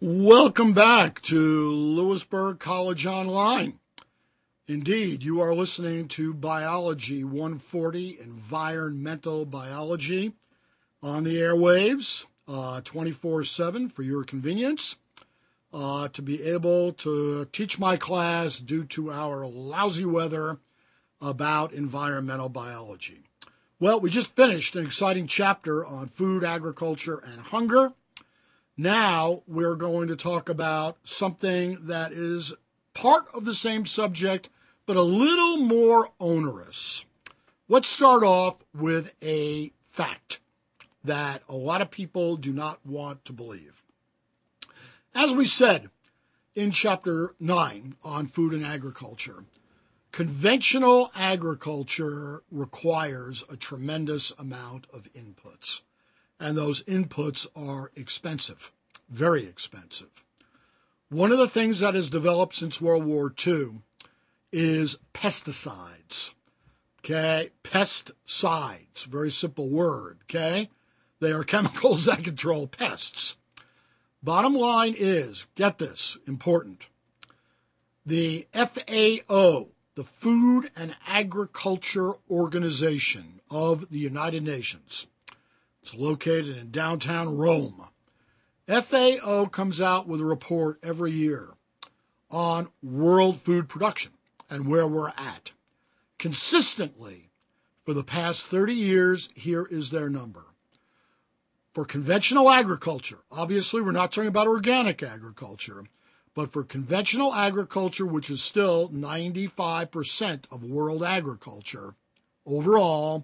Welcome back to Lewisburg College Online. Indeed, you are listening to Biology 140, Environmental Biology, on the airwaves 24/7 for your convenience. To be able to teach my class due to our lousy weather about environmental biology. Well, we just finished an exciting chapter on food, agriculture, and hunger. Now we're going to talk about something that is part of the same subject, but a little more onerous. Let's start off with a fact that a lot of people do not want to believe. As we said in Chapter 9 on food and agriculture, conventional agriculture requires a tremendous amount of inputs. And those inputs are expensive, very expensive. One of the things that has developed since World War II is pesticides. Okay, pesticides, very simple word. Okay, they are chemicals that control pests. Bottom line is, get this, important. The FAO, the Food and Agriculture Organization of the United Nations, it's located in downtown Rome. FAO comes out with a report every year on world food production and where we're at. Consistently, for the past 30 years, here is their number. For conventional agriculture, obviously we're not talking about organic agriculture, but for conventional agriculture, which is still 95% of world agriculture, overall,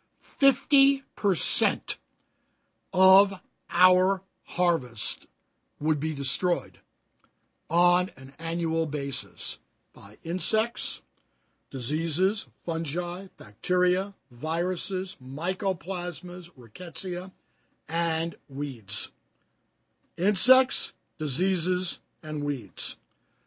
50% of our harvest would be destroyed on an annual basis by insects, diseases, fungi, bacteria, viruses, mycoplasmas, rickettsia, and weeds. Insects, diseases, and weeds.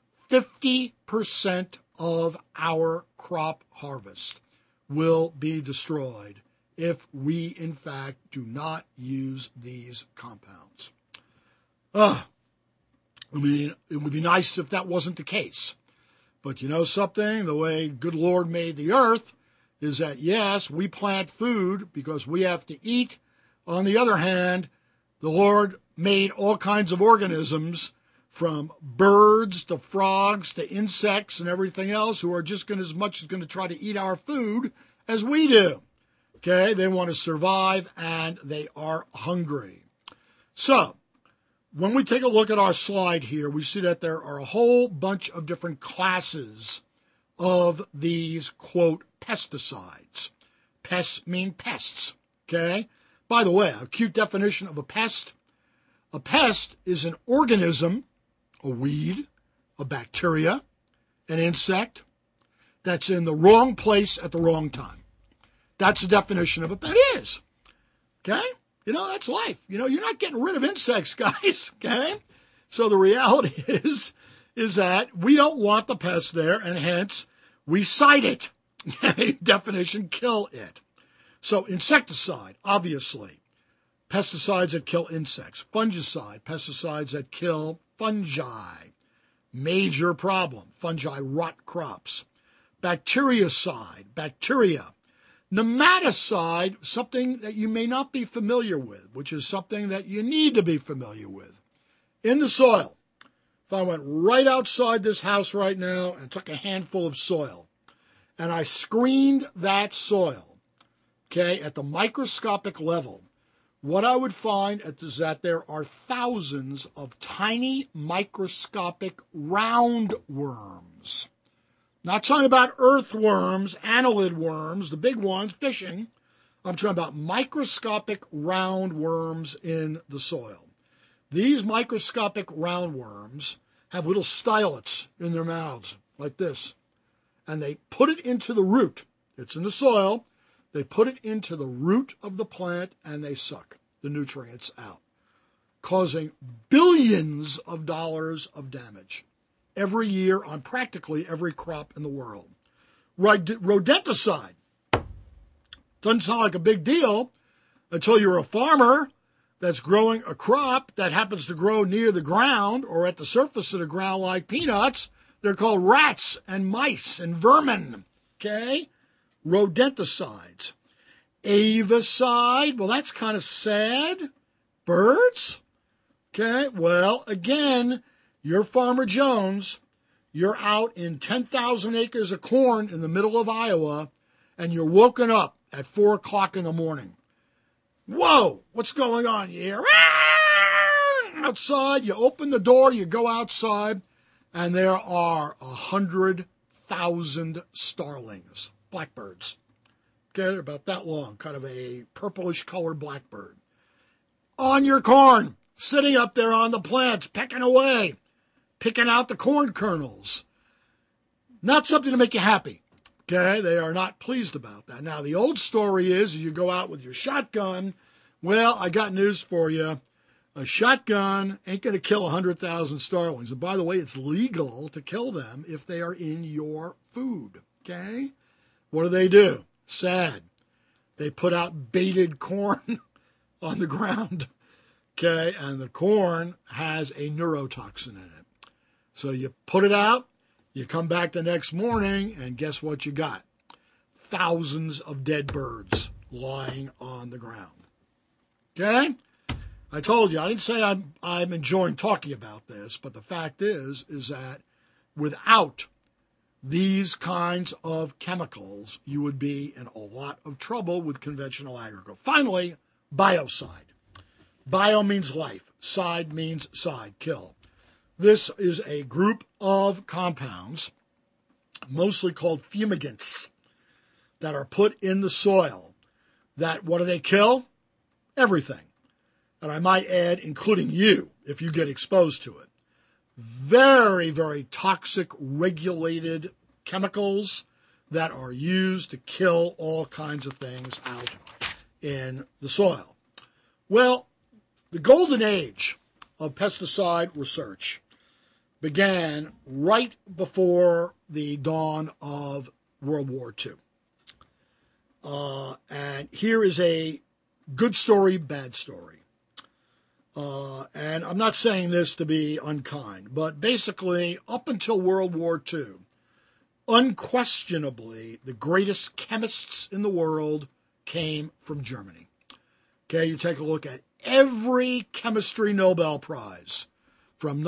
50% of our crop harvest will be destroyed if we, in fact, do not use these compounds. I mean, it would be nice if that wasn't the case. But you know something? The way good Lord made the earth is that, yes, we plant food because we have to eat. On the other hand, the Lord made all kinds of organisms, from birds to frogs to insects and everything else, who are just as much as going to try to eat our food as we do. Okay, they want to survive, and they are hungry. So, when we take a look at our slide here, we see that there are a whole bunch of different classes of these, quote, pesticides. Pests mean pests, okay? By the way, a cute definition of a pest is an organism, a weed, a bacteria, an insect, that's in the wrong place at the wrong time. That's the definition of a pest. It is. Okay? You know, that's life. You know, you're not getting rid of insects, guys. Okay? So the reality is that we don't want the pest there, and hence we cite it. Definition, kill it. So insecticide, obviously. Pesticides that kill insects. Fungicide, pesticides that kill fungi. Major problem. Fungi rot crops. Bactericide, bacteria. Nematicide, something that you may not be familiar with, which is something that you need to be familiar with. In the soil, if I went right outside this house right now and took a handful of soil, and I screened that soil, okay, at the microscopic level, what I would find is that there are thousands of tiny microscopic roundworms. Not talking about earthworms, annelid worms, the big ones, fishing. I'm talking about microscopic roundworms in the soil. These microscopic roundworms have little stylets in their mouths, like this. And they put it into the root. It's in the soil. They put it into the root of the plant, and they suck the nutrients out, causing billions of dollars of damage every year on practically every crop in the world. Rodenticide. Doesn't sound like a big deal until you're a farmer that's growing a crop that happens to grow near the ground or at the surface of the ground like peanuts, they're called rats and mice and vermin, okay? Rodenticides. Avicide, well, that's kind of sad. Birds? Okay, well, again, you're Farmer Jones. You're out in 10,000 acres of corn in the middle of Iowa, and you're woken up at 4 o'clock in the morning. Whoa, what's going on? You hear, outside, you open the door, you go outside, and there are 100,000 starlings, blackbirds. Okay, they're about that long, kind of a purplish colored blackbird. On your corn, sitting up there on the plants, pecking away, picking out the corn kernels. Not something to make you happy. Okay, they are not pleased about that. Now, the old story is you go out with your shotgun. Well, I got news for you. A shotgun ain't going to kill 100,000 starlings. And by the way, it's legal to kill them if they are in your food. Okay? What do? Sad. They put out baited corn on the ground. Okay? And the corn has a neurotoxin in it. So you put it out, you come back the next morning, and guess what you got? Thousands of dead birds lying on the ground. Okay? I told you, I didn't say I'm enjoying talking about this, but the fact is that without these kinds of chemicals, you would be in a lot of trouble with conventional agriculture. Finally, biocide. Bio means life. Side means side, kill. This is a group of compounds, mostly called fumigants, that are put in the soil that, what do they kill? Everything. And I might add, including you, if you get exposed to it. Very, very toxic, regulated chemicals that are used to kill all kinds of things out in the soil. Well, the golden age of pesticide research began right before the dawn of World War II. And here is a good story, bad story. And I'm not saying this to be unkind, but basically, up until World War II, unquestionably, the greatest chemists in the world came from Germany. Okay, you take a look at every chemistry Nobel Prize from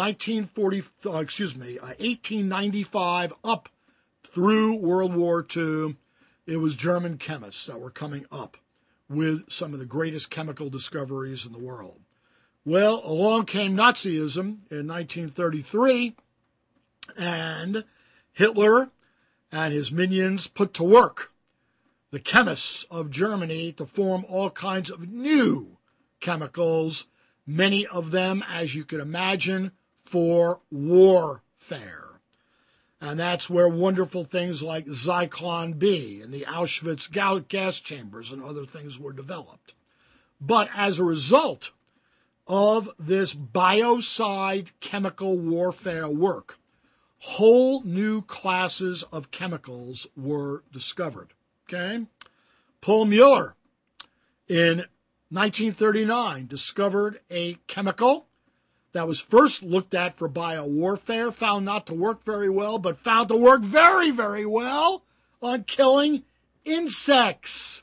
1895 up through World War II. It was German chemists that were coming up with some of the greatest chemical discoveries in the world. Well, along came Nazism in 1933, and Hitler and his minions put to work the chemists of Germany to form all kinds of new chemicals, many of them, as you can imagine, for warfare. And that's where wonderful things like Zyklon B and the Auschwitz gas chambers and other things were developed. But as a result of this biocide chemical warfare work, whole new classes of chemicals were discovered. Okay? Paul Mueller, in 1939, discovered a chemical that was first looked at for biowarfare, found not to work very well, but found to work very, very well on killing insects.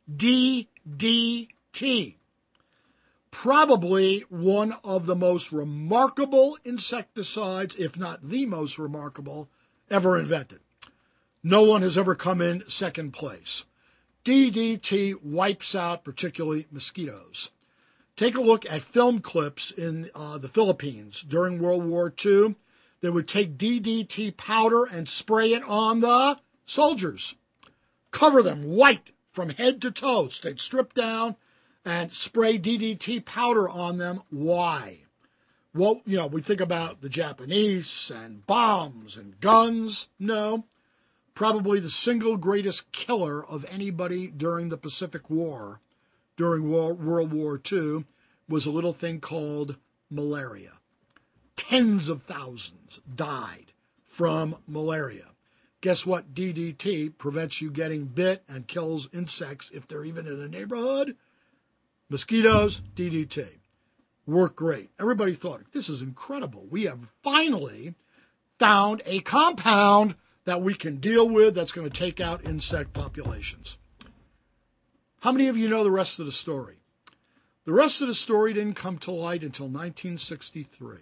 DDT. Probably one of the most remarkable insecticides, if not the most remarkable, ever invented. No one has ever come in second place. DDT wipes out particularly mosquitoes. Take a look at film clips in the Philippines during World War II. They would take DDT powder and spray it on the soldiers. Cover them white from head to toe. They'd strip down and spray DDT powder on them. Why? Well, we think about the Japanese and bombs and guns. No. Probably the single greatest killer of anybody during the Pacific War, during World War II, was a little thing called malaria. Tens of thousands died from malaria. Guess what? DDT prevents you getting bit and kills insects if they're even in the neighborhood. Mosquitoes, DDT. Work great. Everybody thought, this is incredible. We have finally found a compound that we can deal with that's going to take out insect populations. How many of you know the rest of the story? The rest of the story didn't come to light until 1963,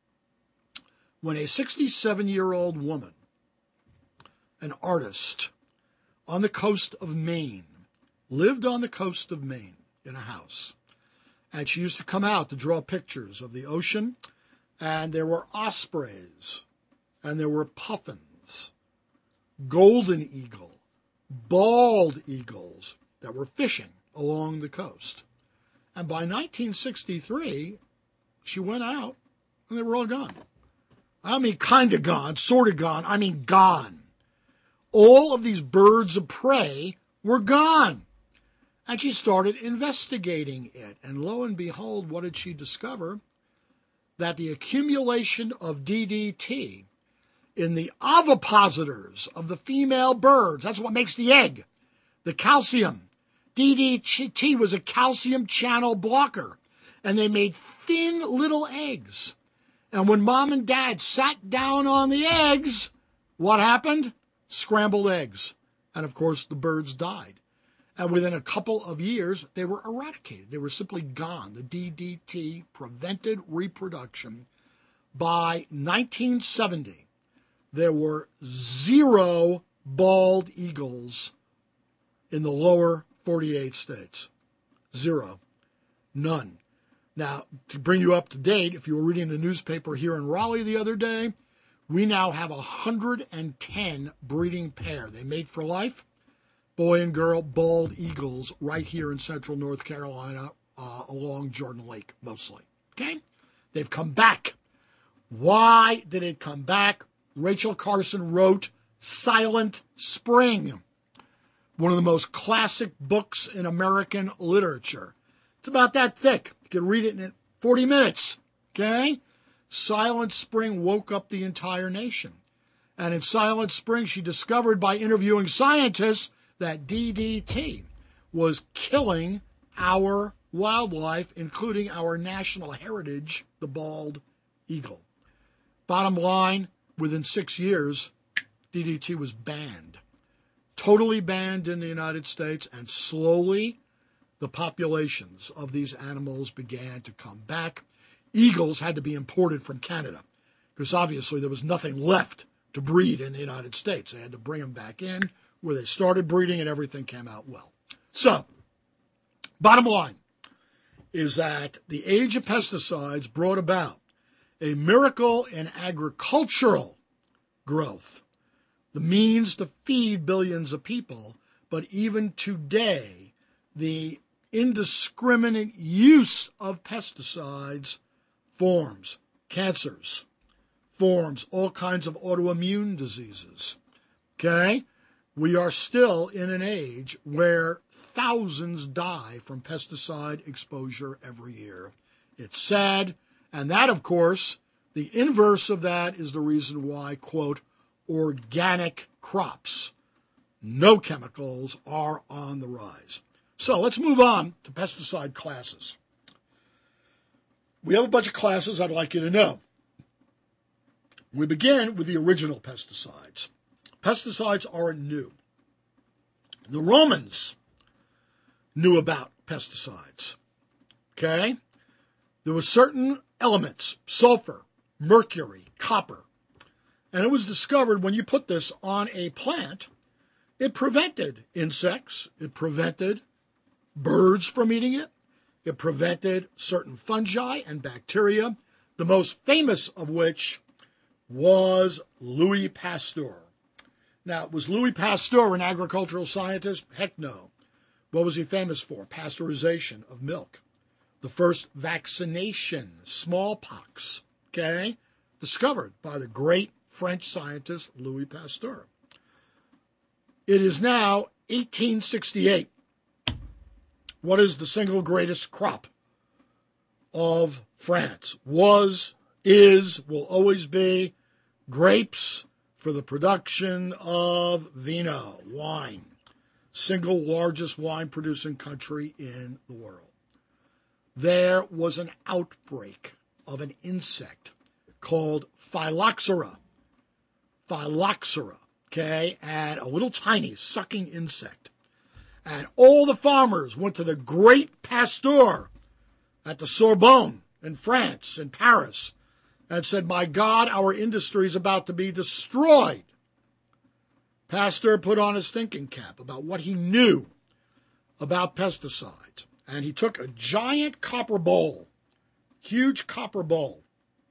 when a 67-year-old woman, an artist on the coast of Maine, lived on the coast of Maine in a house. And she used to come out to draw pictures of the ocean, and there were ospreys, and there were puffins, golden eagle, bald eagles that were fishing along the coast. And by 1963, she went out, and they were all gone. I mean, kind of gone, sort of gone. I mean, gone. All of these birds of prey were gone. And she started investigating it. And lo and behold, what did she discover? That the accumulation of DDT in the ovipositors of the female birds, that's what makes the egg, the calcium. DDT was a calcium channel blocker, and they made thin little eggs. And when mom and dad sat down on the eggs, what happened? Scrambled eggs. And of course, the birds died. And within a couple of years, they were eradicated. They were simply gone. The DDT prevented reproduction. By 1970, there were 0 bald eagles in the lower 48 states. 0. None. Now, to bring you up to date, if you were reading the newspaper here in Raleigh the other day, we now have 110 breeding pair. They mate for life, boy and girl, bald eagles, right here in central North Carolina, along Jordan Lake, mostly. Okay? They've come back. Why did it come back? Rachel Carson wrote Silent Spring, one of the most classic books in American literature. It's about that thick. You can read it in 40 minutes, okay? Silent Spring woke up the entire nation. And in Silent Spring, she discovered by interviewing scientists that DDT was killing our wildlife, including our national heritage, the bald eagle. Bottom line, within 6 years, DDT was banned. Totally banned in the United States, and slowly the populations of these animals began to come back. Eagles had to be imported from Canada because obviously there was nothing left to breed in the United States. They had to bring them back in where they started breeding and everything came out well. So, bottom line is that the age of pesticides brought about a miracle in agricultural growth, the means to feed billions of people, but even today, the indiscriminate use of pesticides forms cancers, forms all kinds of autoimmune diseases. Okay? We are still in an age where thousands die from pesticide exposure every year. It's sad. And that, of course, the inverse of that is the reason why, quote, organic crops, no chemicals, are on the rise. So let's move on to pesticide classes. We have a bunch of classes I'd like you to know. We begin with the original pesticides. Pesticides aren't new. The Romans knew about pesticides. Okay? There were certain elements, sulfur, mercury, copper, and it was discovered when you put this on a plant, it prevented insects, it prevented birds from eating it, it prevented certain fungi and bacteria, the most famous of which was Louis Pasteur. Now, was Louis Pasteur an agricultural scientist? Heck no. What was he famous for? Pasteurization of milk. The first vaccination, smallpox, okay, discovered by the great French scientist Louis Pasteur. It is now 1868. What is the single greatest crop of France? Was, is, will always be grapes for the production of wine. Single largest wine producing country in the world. there was an outbreak of an insect called phylloxera. Phylloxera, okay, and a little tiny sucking insect. And all the farmers went to the great Pasteur at the Sorbonne in France, in Paris, and said, my God, our industry is about to be destroyed. Pasteur put on his thinking cap about what he knew about pesticides. And he took a giant copper bowl, huge copper bowl,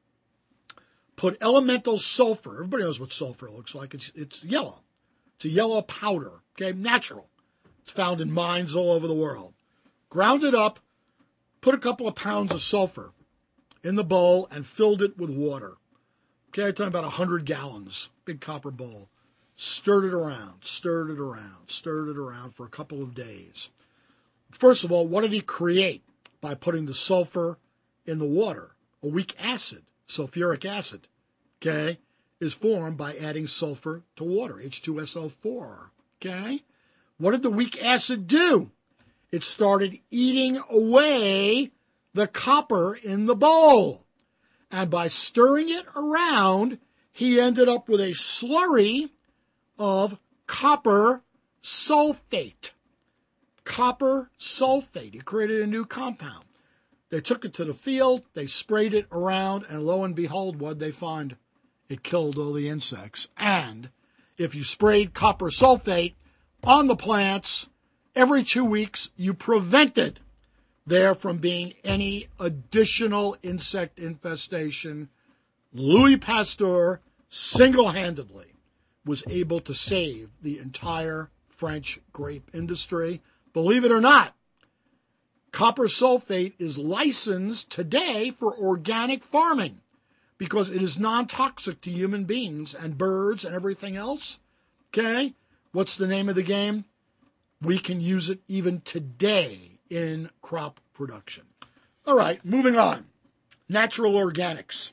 put elemental sulfur. Everybody knows what sulfur looks like. It's yellow. It's a yellow powder, okay, natural. It's found in mines all over the world. Ground it up, put a couple of pounds of sulfur in the bowl, and filled it with water. Okay, I'm talking about 100 gallons, big copper bowl. Stirred it around for a couple of days. First of all, what did he create by putting the sulfur in the water? A weak acid, sulfuric acid, okay, is formed by adding sulfur to water, H2SO4, okay? What did the weak acid do? It started eating away the copper in the bowl. And by stirring it around, he ended up with a slurry of copper sulfate. Copper sulfate. He created a new compound. They took it to the field, they sprayed it around, and lo and behold, what'd they find? It killed all the insects. And if you sprayed copper sulfate on the plants every 2 weeks, you prevented there from being any additional insect infestation. Louis Pasteur single-handedly was able to save the entire French grape industry. Believe it or not, copper sulfate is licensed today for organic farming because it is non-toxic to human beings and birds and everything else. Okay? What's the name of the game? We can use it even today in crop production. All right, moving on. Natural organics.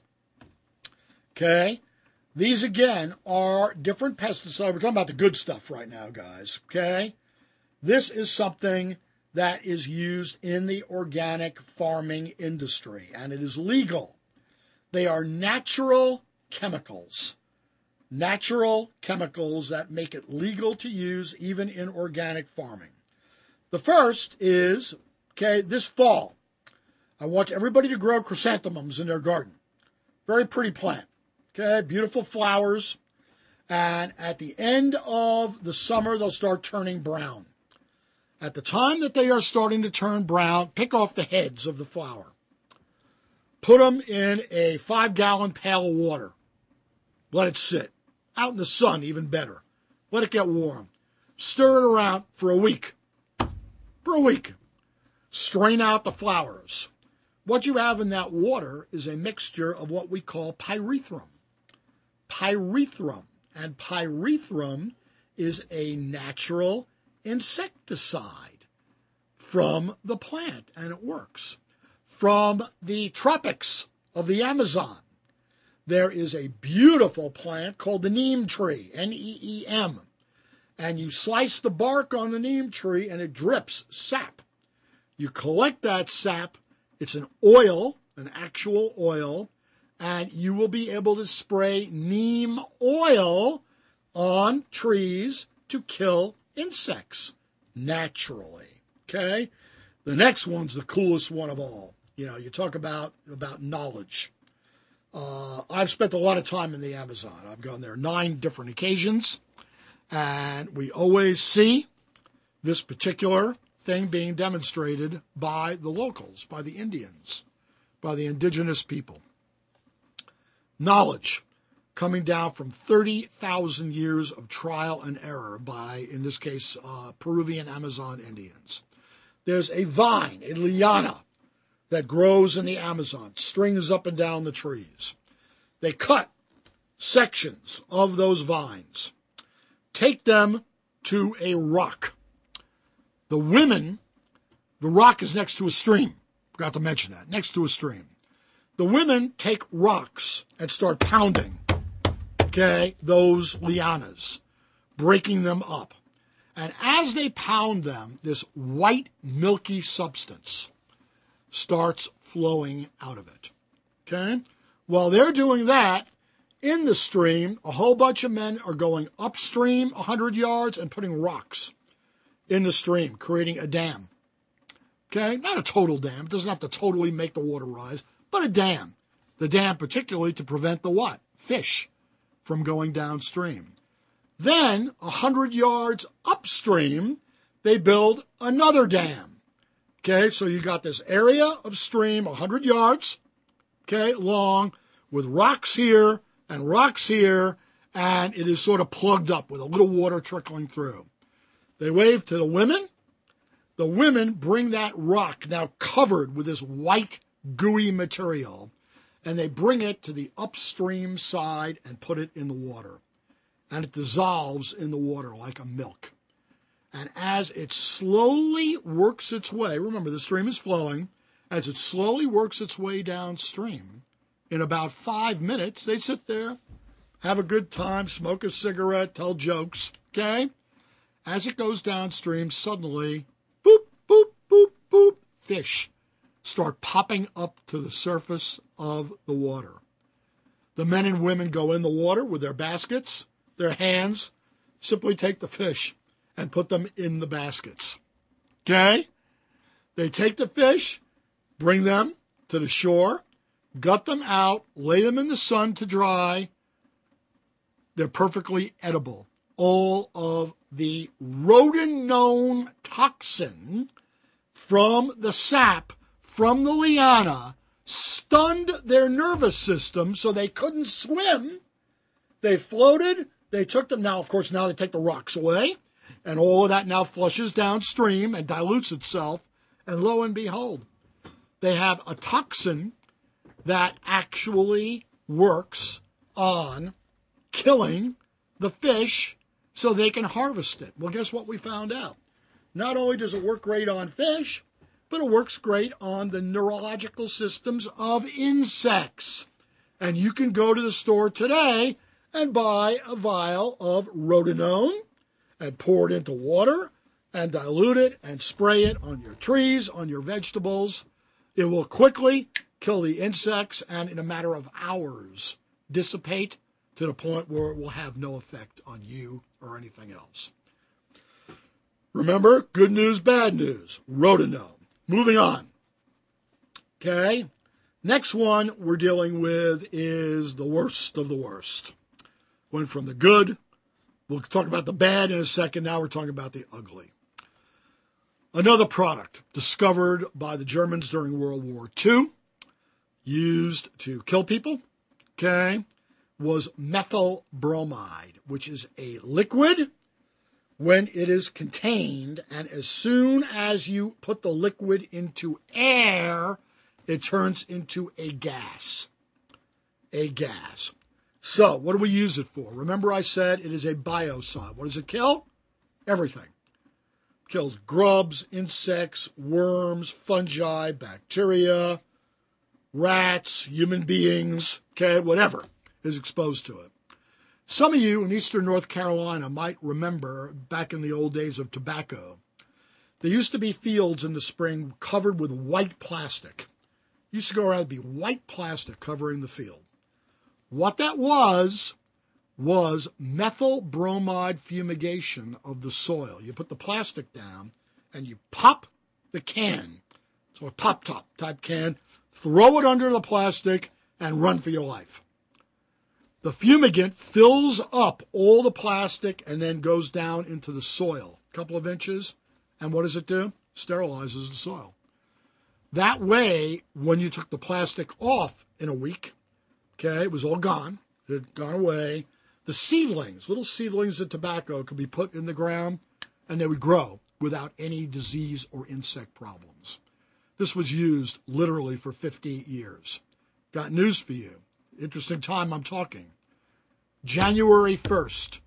Okay? These, again, are different pesticides. We're talking about the good stuff right now, guys. Okay? This is something that is used in the organic farming industry, and it is legal. They are natural chemicals. Natural chemicals that make it legal to use even in organic farming. The first is, okay, this fall, I want everybody to grow chrysanthemums in their garden. Very pretty plant. Okay, beautiful flowers. And at the end of the summer, they'll start turning brown. At the time that they are starting to turn brown, pick off the heads of the flower. Put them in a 5-gallon pail of water. Let it sit. Out in the sun, even better. Let it get warm. Stir it around for a week. For a week. Strain out the flowers. What you have in that water is a mixture of what we call pyrethrum. Pyrethrum. And pyrethrum is a natural insecticide from the plant, and it works. From the tropics of the Amazon, there is a beautiful plant called the neem tree, Neem. And you slice the bark on the neem tree and it drips sap. You collect that sap, it's an oil, an actual oil, and you will be able to spray neem oil on trees to kill insects naturally. Okay? The next one's the coolest one of all. You know, you talk about knowledge. I've spent a lot of time in the Amazon. I've gone there 9 different occasions, and we always see this particular thing being demonstrated by the locals, by the Indians, by the indigenous people. Knowledge coming down from 30,000 years of trial and error by, in this case, Peruvian Amazon Indians. There's a vine, a liana, that grows in the Amazon, strings up and down the trees. They cut sections of those vines, take them to a rock. The rock is next to a stream. Forgot to mention that, next to a stream. The women take rocks and start pounding, okay, those lianas, breaking them up. And as they pound them, this white, milky substance starts flowing out of it. Okay? While they're doing that, in the stream, a whole bunch of men are going upstream 100 yards and putting rocks in the stream, creating a dam. Okay? Not a total dam. It doesn't have to totally make the water rise, but a dam. The dam particularly to prevent the what? Fish from going downstream. Then, 100 yards upstream, they build another dam. Okay, so you got this area of stream, 100 yards, okay, long, with rocks here, and it is sort of plugged up with a little water trickling through. They wave to the women. The women bring that rock, now covered with this white, gooey material, and they bring it to the upstream side and put it in the water. And it dissolves in the water like a milk. And as it slowly works its way, remember the stream is flowing, as it slowly works its way downstream, in about 5 minutes, they sit there, have a good time, smoke a cigarette, tell jokes, okay? As it goes downstream, suddenly, boop, boop, boop, boop, fish start popping up to the surface of the water. The men and women go in the water with their baskets, their hands, simply take the fish and put them in the baskets. Okay? They take the fish, bring them to the shore, gut them out, lay them in the sun to dry. They're perfectly edible. All of the rotenone toxin from the sap from the liana stunned their nervous system so they couldn't swim. They floated. They took them. Now, of course, now they take the rocks away. And all of that now flushes downstream and dilutes itself. And lo and behold, they have a toxin that actually works on killing the fish so they can harvest it. Well, guess what we found out? Not only does it work great on fish, but it works great on the neurological systems of insects. And you can go to the store today and buy a vial of rotenone and pour it into water and dilute it and spray it on your trees, on your vegetables. It will quickly kill the insects and in a matter of hours dissipate to the point where it will have no effect on you or anything else. Remember, good news, bad news, rotenone. Moving on. Okay, next one we're dealing with is the worst of the worst. Went from the good, we'll talk about the bad in a second, now we're talking about the ugly. Another product discovered by the Germans during World War II, used to kill people, okay, was methyl bromide, which is a liquid when it is contained, and as soon as you put the liquid into air, it turns into a gas. A gas. So, what do we use it for? Remember I said it is a biocide. What does it kill? Everything. Kills grubs, insects, worms, fungi, bacteria, rats, human beings, okay, whatever is exposed to it. Some of you in eastern North Carolina might remember back in the old days of tobacco, there used to be fields in the spring covered with white plastic. Used to go around and be white plastic covering the field. What that was methyl bromide fumigation of the soil. You put the plastic down and you pop the can. So a pop-top type can, throw it under the plastic and run for your life. The fumigant fills up all the plastic and then goes down into the soil, a couple of inches, and what does it do? Sterilizes the soil. That way, when you took the plastic off in a week, okay, it was all gone, it had gone away, the seedlings, little seedlings of tobacco could be put in the ground and they would grow without any disease or insect problems. This was used literally for 50 years. Got news for you. Interesting time I'm talking. January 1st,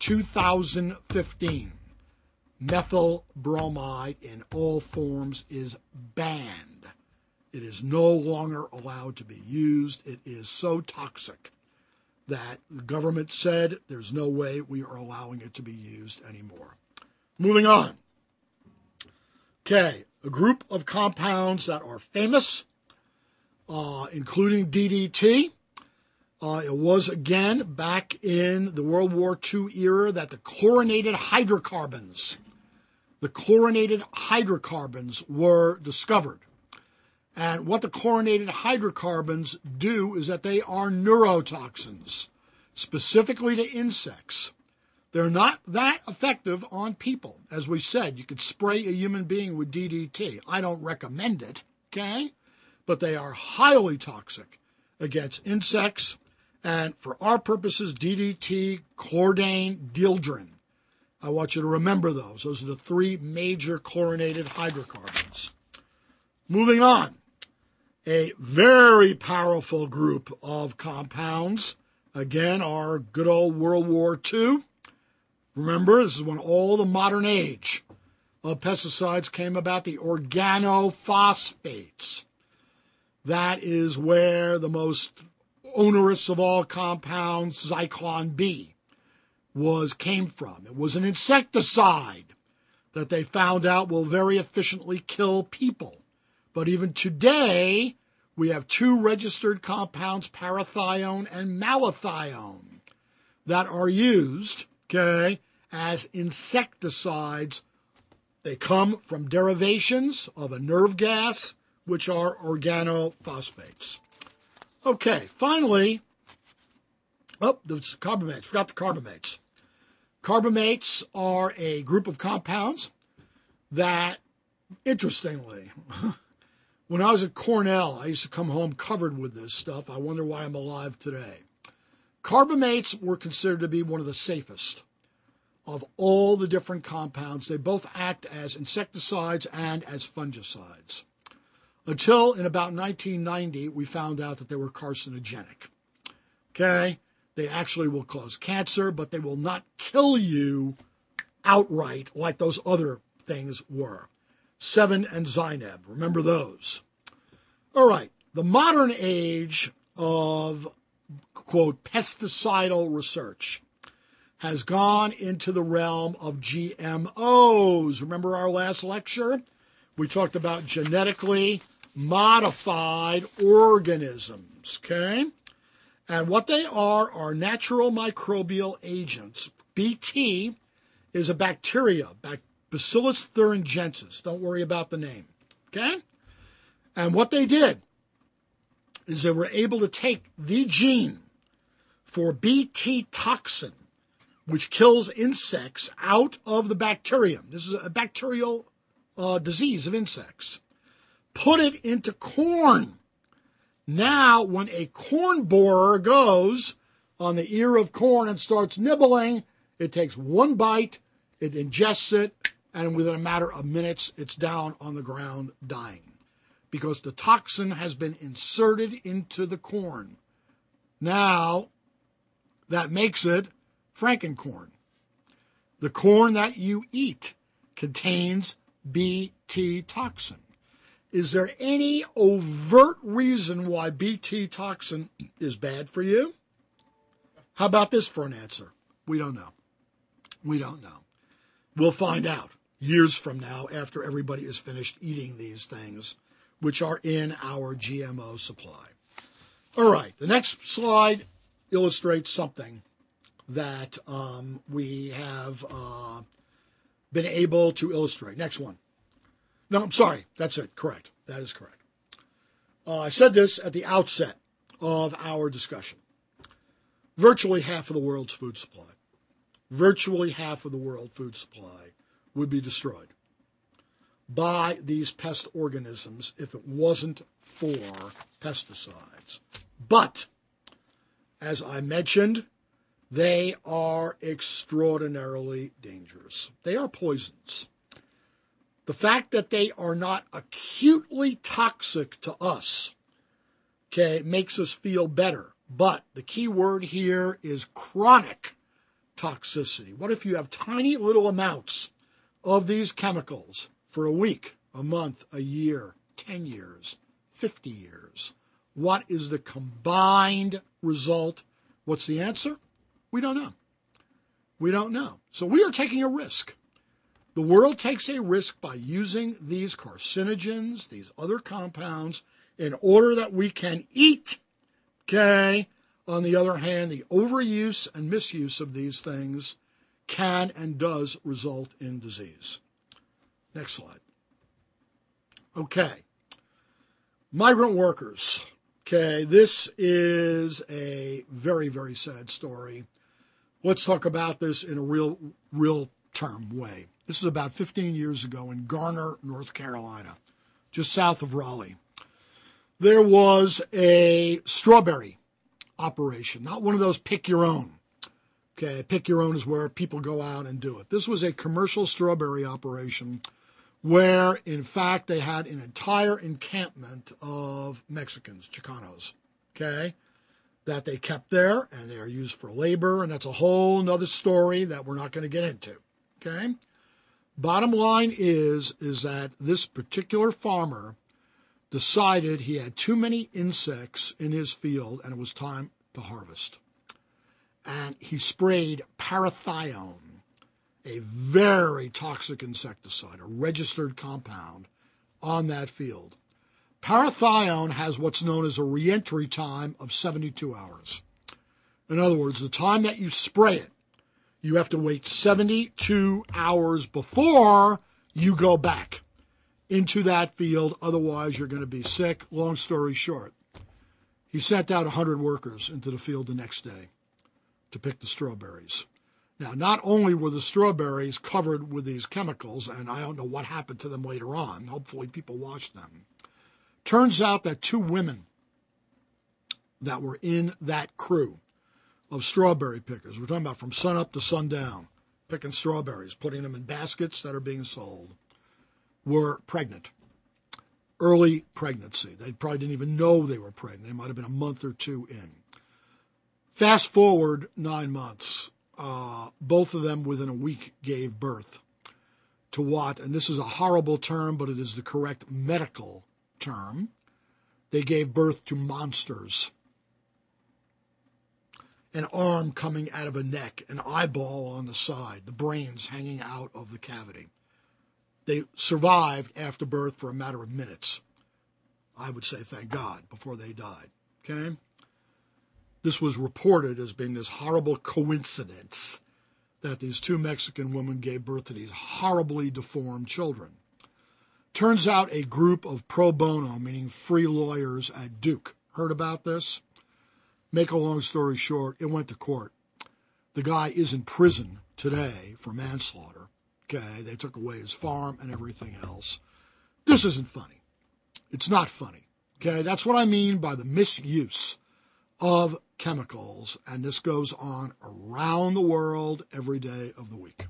2015, methyl bromide in all forms is banned. It is no longer allowed to be used. It is so toxic that the government said there's no way we are allowing it to be used anymore. Moving on. Okay, a group of compounds that are famous, including DDT. It was, again, back in the World War II era that the chlorinated hydrocarbons were discovered. And what the chlorinated hydrocarbons do is that they are neurotoxins, specifically to insects. They're not that effective on people. As we said, you could spray a human being with DDT. I don't recommend it, okay? But they are highly toxic against insects. And for our purposes, DDT, chlordane, dieldrin. I want you to remember those. Those are the three major chlorinated hydrocarbons. Moving on. A very powerful group of compounds. Again, our good old World War II. Remember, this is when all the modern age of pesticides came about, the organophosphates. That is where the most onerous of all compounds, Zyklon B, came from. It was an insecticide that they found out will very efficiently kill people. But even today, we have two registered compounds, parathione and malathione, that are used, okay, as insecticides. They come from derivations of a nerve gas, which are organophosphates. Okay, finally, the carbamates. Forgot the carbamates. Carbamates are a group of compounds that, interestingly, when I was at Cornell, I used to come home covered with this stuff. I wonder why I'm alive today. Carbamates were considered to be one of the safest of all the different compounds. They both act as insecticides and as fungicides. Until in about 1990, we found out that they were carcinogenic. Okay? They actually will cause cancer, but they will not kill you outright like those other things were. 7 and Zineb. Remember those. All right. The modern age of, quote, pesticidal research has gone into the realm of GMOs. Remember our last lecture? We talked about genetically modified organisms, okay? And what they are natural microbial agents. BT is a bacteria, Bacillus thuringiensis. Don't worry about the name, okay? And what they did is they were able to take the gene for BT toxin, which kills insects, out of the bacterium. This is a bacterial disease of insects. Put it into corn. Now, when a corn borer goes on the ear of corn and starts nibbling, it takes one bite, it ingests it, and within a matter of minutes, it's down on the ground dying. Because the toxin has been inserted into the corn. Now, that makes it Frankencorn. The corn that you eat contains BT toxin. Is there any overt reason why BT toxin is bad for you? How about this for an answer? We don't know. We don't know. We'll find out years from now after everybody is finished eating these things, which are in our GMO supply. All right, the next slide illustrates something that we have been able to illustrate. Next one. No, I'm sorry. That's it. Correct. That is correct. I said this at the outset of our discussion. Virtually half of the world's food supply, would be destroyed by these pest organisms if it wasn't for pesticides. But, as I mentioned, they are extraordinarily dangerous. They are poisons. The fact that they are not acutely toxic to us, okay, makes us feel better. But the key word here is chronic toxicity. What if you have tiny little amounts of these chemicals for a week, a month, a year, 10 years, 50 years? What is the combined result? What's the answer? We don't know. We don't know. So we are taking a risk. The world takes a risk by using these carcinogens, these other compounds, in order that we can eat. Okay? On the other hand, the overuse and misuse of these things can and does result in disease. Next slide. Okay. Migrant workers. Okay, this is a very, very sad story. Let's talk about this in a real term way. This is about 15 years ago in Garner, North Carolina, just south of Raleigh. There was a strawberry operation, not one of those pick your own. Okay, pick your own is where people go out and do it. This was a commercial strawberry operation where, in fact, they had an entire encampment of Mexicans, Chicanos, okay, that they kept there, and they are used for labor, and that's a whole nother story that we're not going to get into, okay? Bottom line is that this particular farmer decided he had too many insects in his field, and it was time to harvest. And he sprayed parathione, a very toxic insecticide, a registered compound, on that field. Parathione has what's known as a reentry time of 72 hours. In other words, the time that you spray it, you have to wait 72 hours before you go back into that field. Otherwise, you're going to be sick. Long story short, he sent out 100 workers into the field the next day to pick the strawberries. Now, not only were the strawberries covered with these chemicals, and I don't know what happened to them later on. Hopefully people washed them. Turns out that 2 women that were in that crew of strawberry pickers, we're talking about from sun up to sundown, picking strawberries, putting them in baskets that are being sold, were pregnant. Early pregnancy. They probably didn't even know they were pregnant. They might have been a month or 2 in. Fast forward 9 months. Both of them within a week gave birth to what, and this is a horrible term, but it is the correct medical term. They gave birth to monsters. An arm coming out of a neck, an eyeball on the side, the brains hanging out of the cavity. They survived after birth for a matter of minutes. I would say thank God, before they died. Okay? This was reported as being this horrible coincidence that these 2 Mexican women gave birth to these horribly deformed children. Turns out a group of pro bono, meaning free lawyers at Duke, heard about this. Make a long story short, it went to court. The guy is in prison today for manslaughter. Okay, they took away his farm and everything else. This isn't funny. It's not funny. Okay, that's what I mean by the misuse of chemicals, and this goes on around the world every day of the week.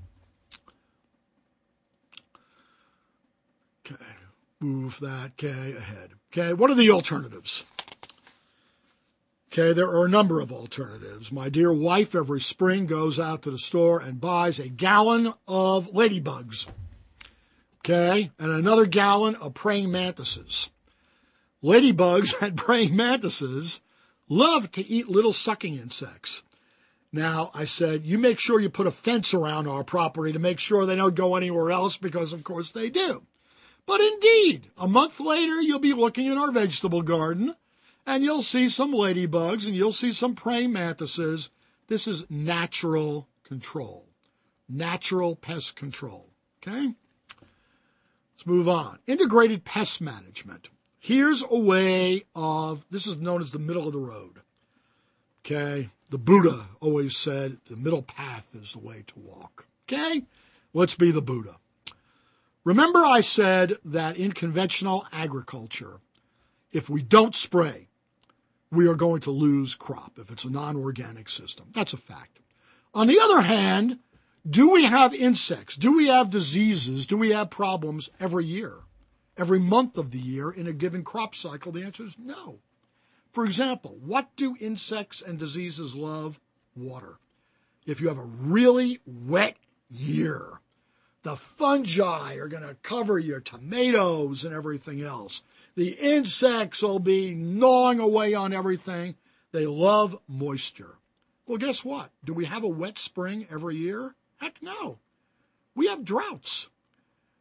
Okay, move that K ahead. Okay, what are the alternatives? Okay, there are a number of alternatives. My dear wife every spring goes out to the store and buys a gallon of ladybugs. Okay, and another gallon of praying mantises. Ladybugs and praying mantises love to eat little sucking insects. Now, I said, you make sure you put a fence around our property to make sure they don't go anywhere else, because, of course, they do. But indeed, a month later, you'll be looking in our vegetable garden, and you'll see some ladybugs, and you'll see some praying mantises. This is natural control, natural pest control. Okay? Let's move on. Integrated pest management. Here's a way of, this is known as the middle of the road. Okay? The Buddha always said the middle path is the way to walk. Okay? Let's be the Buddha. Remember I said that in conventional agriculture, if we don't spray, we are going to lose crop if it's a non-organic system. That's a fact. On the other hand, do we have insects? Do we have diseases? Do we have problems every year? Every month of the year in a given crop cycle? The answer is no. For example, what do insects and diseases love? Water. If you have a really wet year, the fungi are going to cover your tomatoes and everything else. The insects will be gnawing away on everything. They love moisture. Well, guess what? Do we have a wet spring every year? Heck no. We have droughts.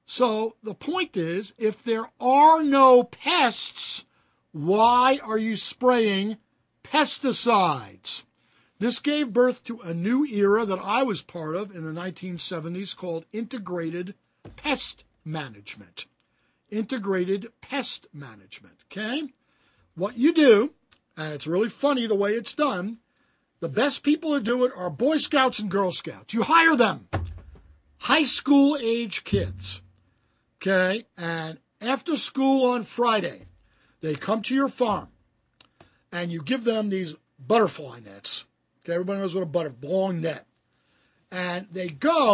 So the point is, if there are no pests, why are you spraying pesticides? This gave birth to a new era that I was part of in the 1970s called integrated pest management. Integrated pest management, okay? What you do, and it's really funny the way it's done, the best people who do it are Boy Scouts and Girl Scouts. You hire them, high school age kids, okay? And after school on Friday, they come to your farm and you give them these butterfly nets. Okay, everybody knows what a long net. And they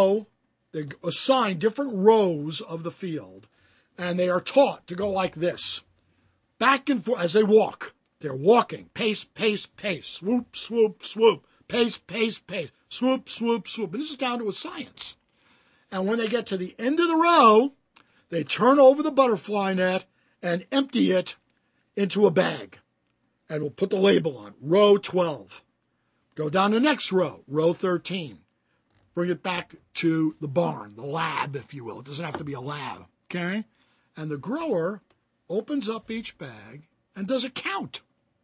assign different rows of the field, and they are taught to go like this, back and forth as they walk. They're walking, pace, pace, pace, swoop, swoop, swoop, pace, pace, pace, swoop, swoop, swoop. And this is down to a science. And when they get to the end of the row, they turn over the butterfly net and empty it into a bag. And we'll put the label on, row 12. Go down the next row, row 13. Bring it back to the barn, the lab, if you will. It doesn't have to be a lab, okay? And the grower opens up each bag and does a count.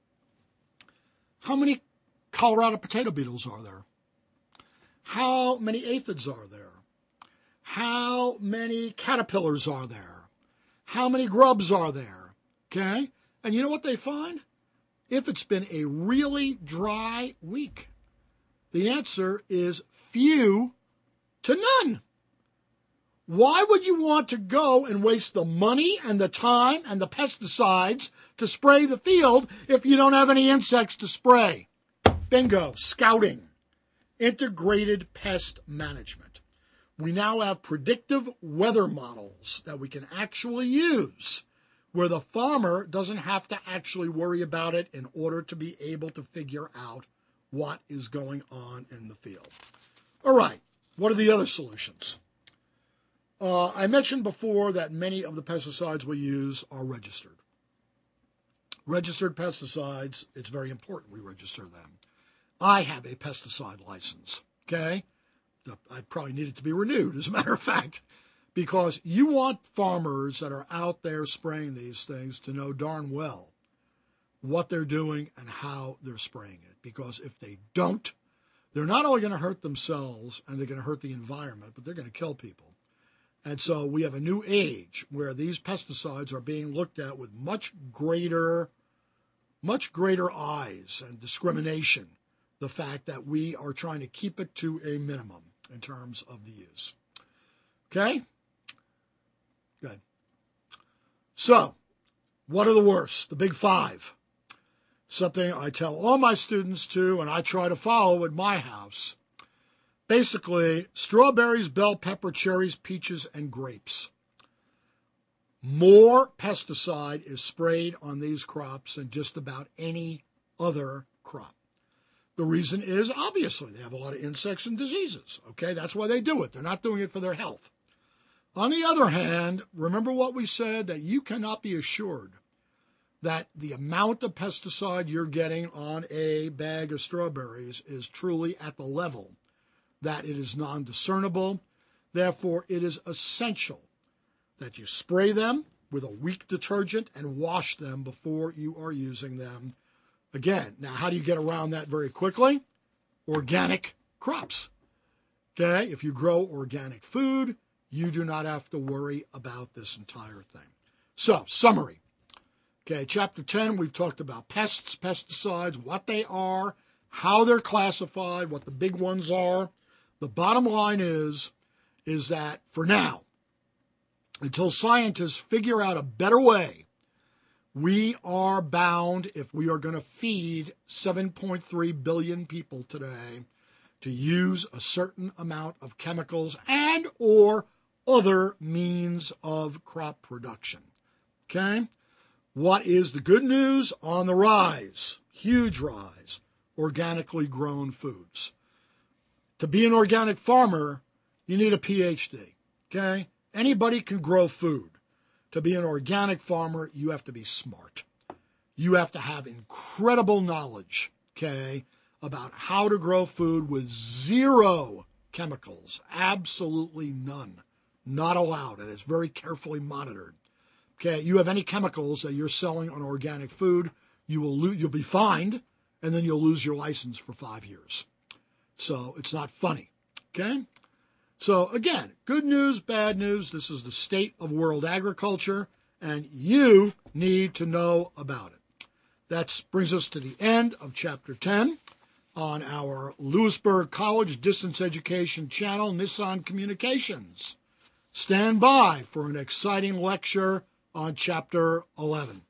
How many Colorado potato beetles are there? How many aphids are there? How many caterpillars are there? How many grubs are there? Okay? And you know what they find? If it's been a really dry week, the answer is few to none. Why would you want to go and waste the money and the time and the pesticides to spray the field if you don't have any insects to spray? Bingo, scouting, integrated pest management. We now have predictive weather models that we can actually use where the farmer doesn't have to actually worry about it in order to be able to figure out what is going on in the field. All right, what are the other solutions? I mentioned before that many of the pesticides we use are registered. Registered pesticides, it's very important we register them. I have a pesticide license, okay? I probably need it to be renewed, as a matter of fact, because you want farmers that are out there spraying these things to know darn well what they're doing and how they're spraying it. Because if they don't, they're not only going to hurt themselves and they're going to hurt the environment, but they're going to kill people. And so we have a new age where these pesticides are being looked at with much greater eyes and discrimination. The fact that we are trying to keep it to a minimum in terms of the use. Okay? Good. So, what are the worst? The big five. Something I tell all my students to, and I try to follow at my house. Basically, strawberries, bell pepper, cherries, peaches, and grapes. More pesticide is sprayed on these crops than just about any other crop. The reason is, obviously, they have a lot of insects and diseases. Okay, that's why they do it. They're not doing it for their health. On the other hand, remember what we said, that you cannot be assured that the amount of pesticide you're getting on a bag of strawberries is truly at the level that it is non-discernible. Therefore, it is essential that you spray them with a weak detergent and wash them before you are using them. Again, now how do you get around that very quickly? Organic crops. Okay, if you grow organic food, you do not have to worry about this entire thing. So, summary. Okay, chapter 10, we've talked about pests, pesticides, what they are, how they're classified, what the big ones are. The bottom line is that for now, until scientists figure out a better way, we are bound, if we are going to feed 7.3 billion people today, to use a certain amount of chemicals and or other means of crop production. Okay? What is the good news? On the rise, huge rise, organically grown foods. To be an organic farmer, you need a PhD, okay? Anybody can grow food. To be an organic farmer, you have to be smart. You have to have incredible knowledge, okay, about how to grow food with zero chemicals, absolutely none not allowed, and it's very carefully monitored. Okay, you have any chemicals that you're selling on organic food, you'll be fined, and then you'll lose your license for 5 years. So it's not funny. Okay? So again, good news, bad news. This is the state of world agriculture, and you need to know about it. That brings us to the end of Chapter 10 on our Lewisburg College Distance Education channel, Nissan Communications. Stand by for an exciting lecture on Chapter 11.